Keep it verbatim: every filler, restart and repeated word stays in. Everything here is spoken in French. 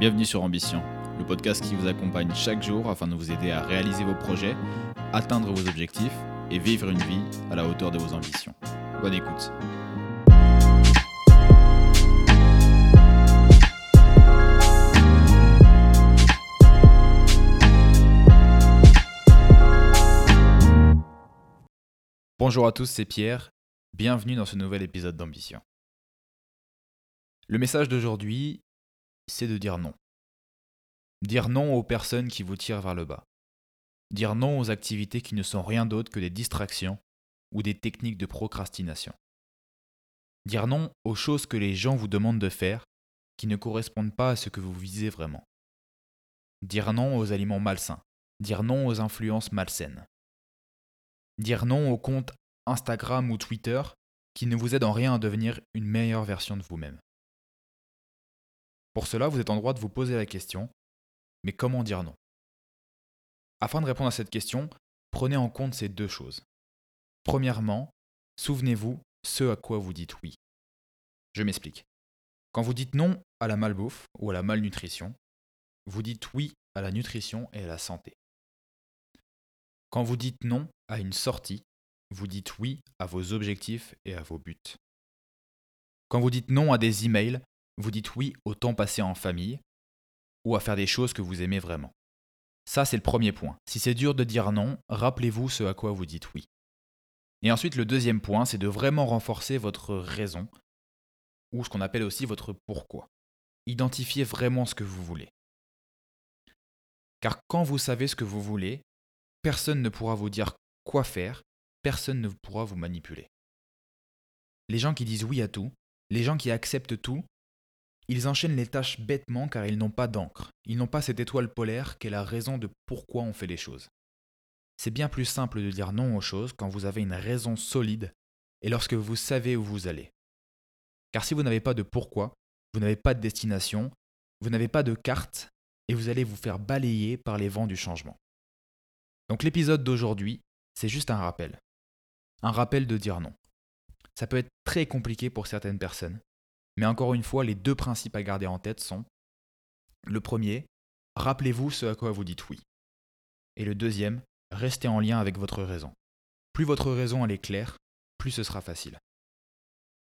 Bienvenue sur Ambition, le podcast qui vous accompagne chaque jour afin de vous aider à réaliser vos projets, atteindre vos objectifs et vivre une vie à la hauteur de vos ambitions. Bonne écoute. Bonjour à tous, c'est Pierre. Bienvenue dans ce nouvel épisode d'Ambition. Le message d'aujourd'hui, c'est de dire non. Dire non aux personnes qui vous tirent vers le bas. Dire non aux activités qui ne sont rien d'autre que des distractions ou des techniques de procrastination. Dire non aux choses que les gens vous demandent de faire qui ne correspondent pas à ce que vous visez vraiment. Dire non aux aliments malsains. Dire non aux influences malsaines. Dire non aux comptes Instagram ou Twitter qui ne vous aident en rien à devenir une meilleure version de vous-même. Pour cela, vous êtes en droit de vous poser la question, mais comment dire non ? Afin de répondre à cette question, prenez en compte ces deux choses. Premièrement, souvenez-vous ce à quoi vous dites oui. Je m'explique. Quand vous dites non à la malbouffe ou à la malnutrition, vous dites oui à la nutrition et à la santé. Quand vous dites non à une sortie, vous dites oui à vos objectifs et à vos buts. Quand vous dites non à des emails, vous dites oui au temps passé en famille ou à faire des choses que vous aimez vraiment. Ça, c'est le premier point. Si c'est dur de dire non, rappelez-vous ce à quoi vous dites oui. Et ensuite, le deuxième point, c'est de vraiment renforcer votre raison ou ce qu'on appelle aussi votre pourquoi. Identifiez vraiment ce que vous voulez. Car quand vous savez ce que vous voulez, personne ne pourra vous dire quoi faire, personne ne pourra vous manipuler. Les gens qui disent oui à tout, les gens qui acceptent tout, ils enchaînent les tâches bêtement car ils n'ont pas d'encre. Ils n'ont pas cette étoile polaire qui est la raison de pourquoi on fait les choses. C'est bien plus simple de dire non aux choses quand vous avez une raison solide et lorsque vous savez où vous allez. Car si vous n'avez pas de pourquoi, vous n'avez pas de destination, vous n'avez pas de carte et vous allez vous faire balayer par les vents du changement. Donc l'épisode d'aujourd'hui, c'est juste un rappel. Un rappel de dire non. Ça peut être très compliqué pour certaines personnes. Mais encore une fois, les deux principes à garder en tête sont le premier, rappelez-vous ce à quoi vous dites oui. Et le deuxième, restez en lien avec votre raison. Plus votre raison elle est claire, plus ce sera facile.